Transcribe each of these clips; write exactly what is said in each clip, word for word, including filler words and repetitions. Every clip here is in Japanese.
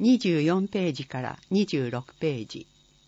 にじゅうよんページからにじゅうろくページ。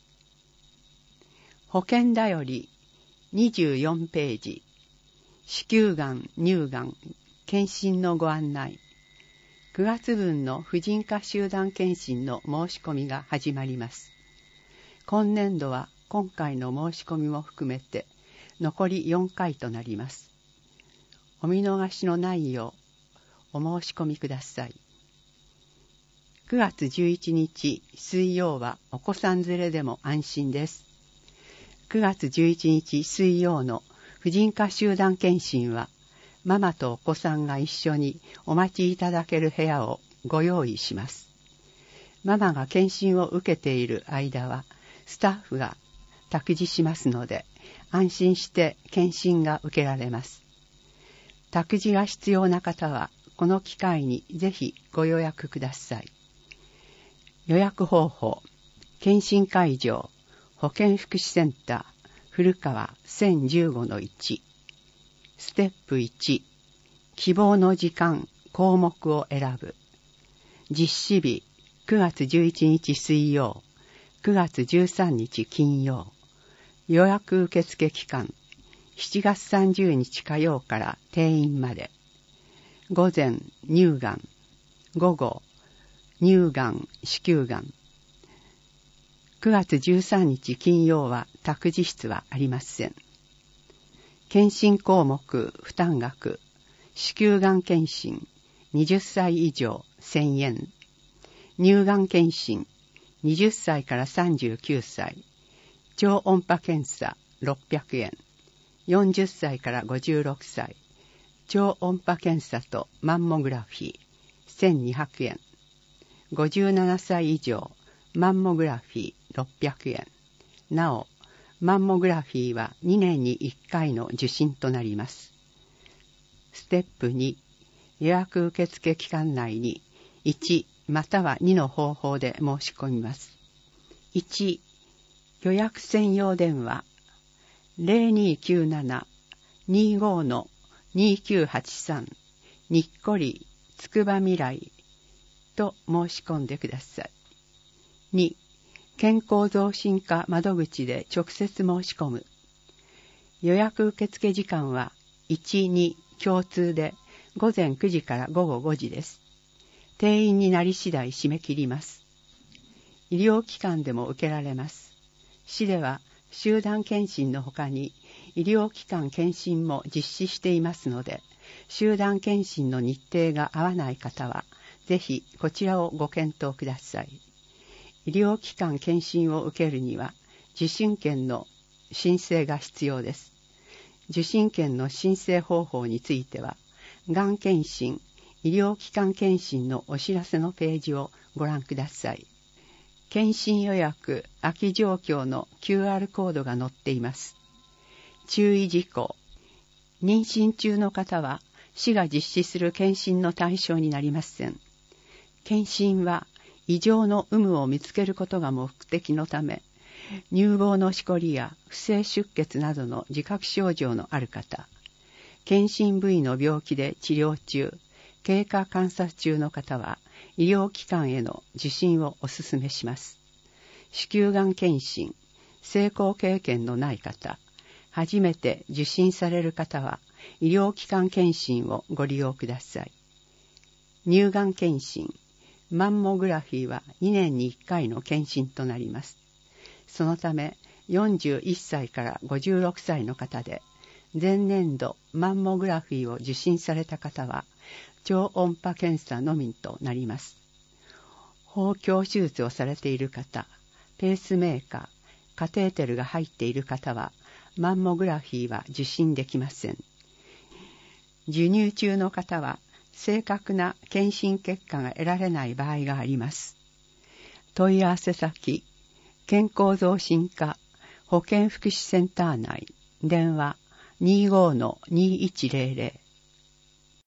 保険だよりにじゅうよんページ。子宮がん、乳がん、検診のご案内。くがつ分の婦人科集団検診の申し込みが始まります。今年度は今回の申し込みも含めて残りよんかいとなります。お見逃しのないようお申し込みください。くがつじゅういちにち水曜はお子さん連れでも安心です。くがつじゅういちにち水曜の婦人科集団検診はママとお子さんが一緒にお待ちいただける部屋をご用意します。ママが検診を受けている間はスタッフが託児しますので安心して検診が受けられます。託児が必要な方はこの機会にぜひご予約ください。予約方法、検診会場、保健福祉センター、古川 せんじゅうごのいち。ステップいち、希望の時間、項目を選ぶ。実施日、くがつじゅういちにち水曜、くがつじゅうさんにち金曜。予約受付期間、しちがつさんじゅうにち火曜から定員まで。午前、乳がん。午後、乳がん、子宮がん。くがつじゅうさんにち金曜は託児室はありません。検診項目負担額、子宮がん検診はたち以上せんえん、乳がん検診はたちからさんじゅうきゅうさい、超音波検査ろっぴゃくえん、よんじゅっさいからごじゅうろくさい、超音波検査とマンモグラフィーせんにひゃくえん、ごじゅうななさい以上マンモグラフィーろっぴゃくえん。なお、マンモグラフィーはにねんにいっかいの受診となります。ステップに、予約受付期間内にいちまたはにの方法で申し込みます。いち、予約専用電話 ゼロにきゅうなな にご にきゅうはちさん にっこりつくば未来と申し込んでください。に、健康増進課窓口で直接申し込む。予約受付時間はいち、に共通でごぜんくじからごごごじです。定員になり次第締め切ります。医療機関でも受けられます。市では集団検診のほかに医療機関検診も実施していますので、集団検診の日程が合わない方はぜひこちらをご検討ください。医療機関検診を受けるには受診券の申請が必要です。受診券の申請方法については、がん検診、医療機関検診のお知らせのページをご覧ください。検診予約、空き状況の キューアール コードが載っています。注意事項。妊娠中の方は市が実施する検診の対象になりません。検診は異常の有無を見つけることが目的のため、乳房のしこりや不正出血などの自覚症状のある方、検診部位の病気で治療中、経過観察中の方は医療機関への受診をお勧めします。子宮がん検診、成功経験のない方、初めて受診される方は医療機関検診をご利用ください。乳がん検診、マンモグラフィーはにねんにいっかいの検診となります。そのためよんじゅういっさいからごじゅうろくさいの方で、前年度マンモグラフィーを受診された方は超音波検査のみとなります。包協手術をされている方、ペースメーカー、カテーテルが入っている方はマンモグラフィーは受診できません。授乳中の方は正確な検診結果が得られない場合があります。問い合わせ先、健康増進課保健福祉センター内、電話 にじゅうごのにせんひゃく